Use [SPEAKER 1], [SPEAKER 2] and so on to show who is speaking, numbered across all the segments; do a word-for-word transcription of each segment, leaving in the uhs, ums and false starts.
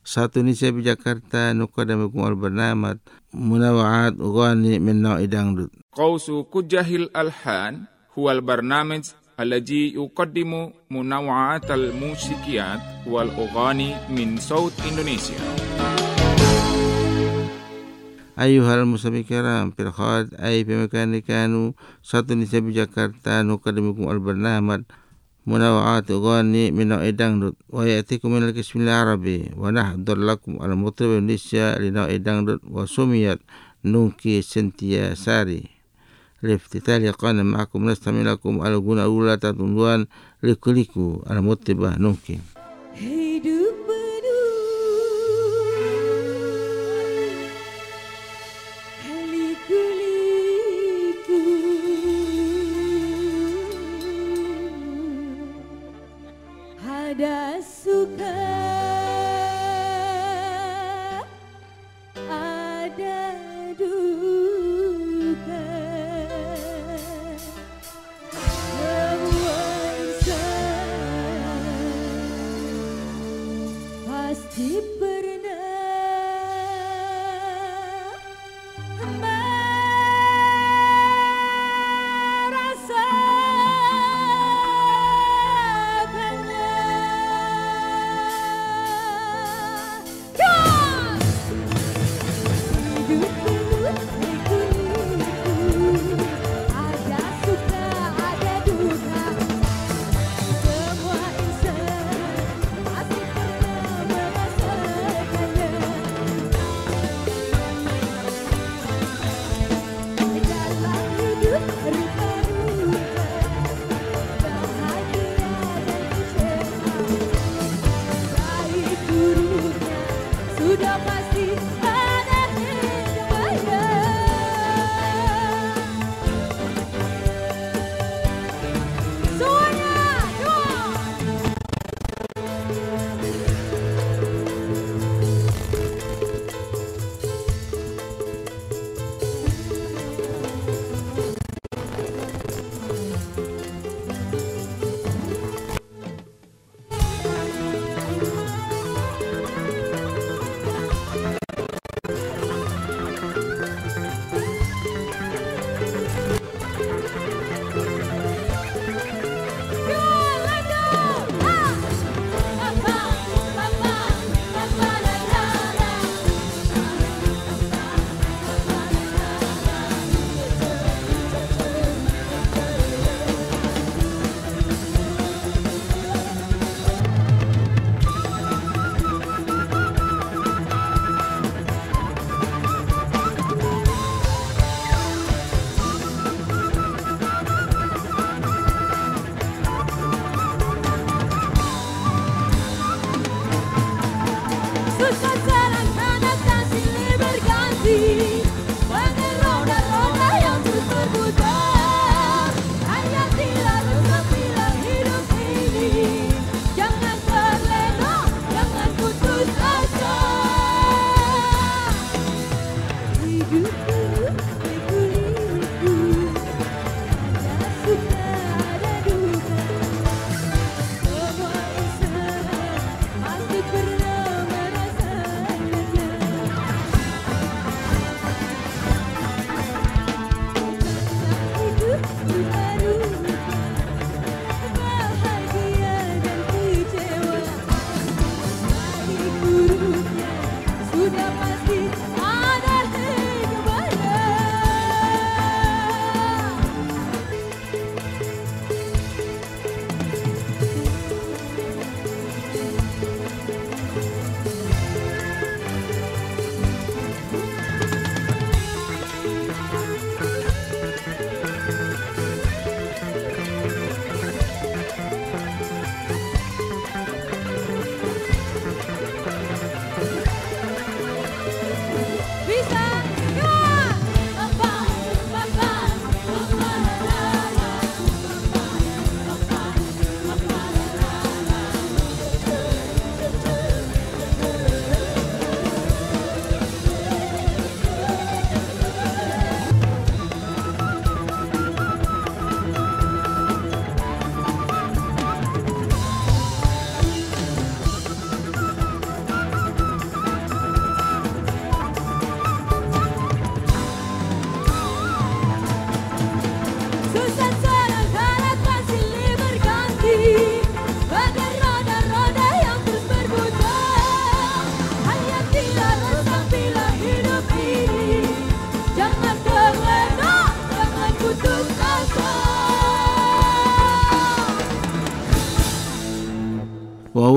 [SPEAKER 1] satu Indonesia di Jakarta nuqaddamukum al-barnamat munawa'at ughani min na'i dangdut.
[SPEAKER 2] Qausu Kujahil Alhan huwal barnamij alladhi yuqaddimu munawa'at al-musikiyat wal ughani min saut Indonesia.
[SPEAKER 1] Ayuhal muslimin kiram fil khawat ay fi makani kanu satu Indonesia di Jakarta nuqaddamukum al-barnamat munawa'at ughani min na'i dangdut wa ya'tikum min al-qismil arabi wa nahdhur lakum al-mutrib Indonesia li na'i dangdut wa sumiyat Nungki Sentia Sari liftitali qana ma'akum nastamilakum al-guna ula tatunduan likuliku al-mutribah Nungki.
[SPEAKER 3] Hidup ada suka, ada duka, semua insan pasti pernah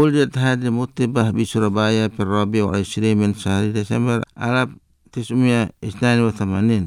[SPEAKER 1] وولدت هذه المطربة بسورابايا في الرابع والعشرين من شهر ديسمبر ألف وتسعمائة واثنين وثمانين،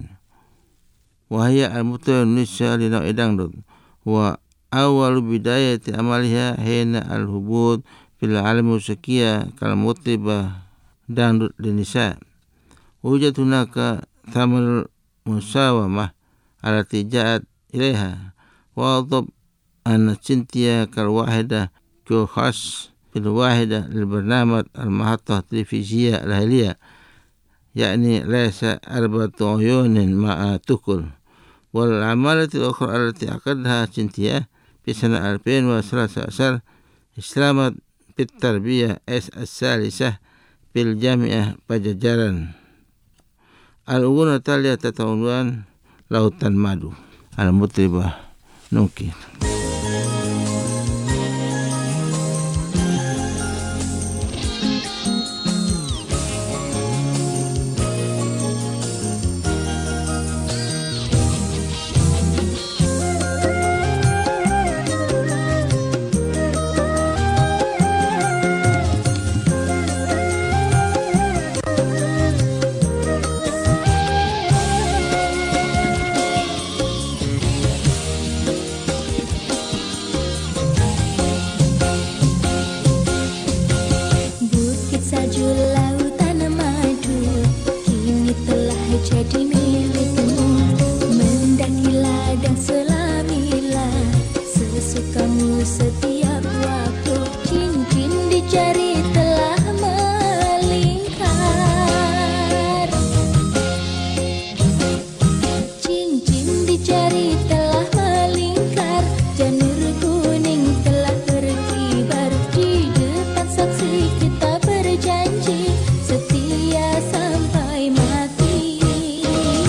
[SPEAKER 1] وهي المطربة النساء لنوع دangdut، وأول بداية عملها حين الهبوط في العالم الموسيقية كالمطربة dangdut للنساء. وجدت هناك ثمن المساومة التي جاءت إليها، وأضب أن سينتيا كالواحدة كوخاس في الواحدة للبرنامج المحطة التلفزيونية الأهلية، يعني ليس أربعة عيون مع تكل. والعمالة الأخرى التي عقدها سينتيا في سنة ألفين وثلاثة عشر استلمت بالتربية اس الثالثة في الجامعة باجاجاران. الأغنية التالية تتعنوان Lautan Madu، المطربة نوكي.
[SPEAKER 3] Setia sampai mati.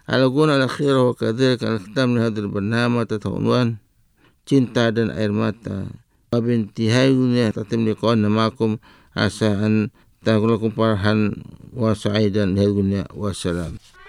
[SPEAKER 1] Al-Ghuna al-akhirah wa kadhalika al-khitam li hadzal barnamij tahta unwan cinta dan air mata. Wa bintihainya tatim liqa'ana ma'akum asa an takulakum farhan wa sa'idan li dunya wa salam.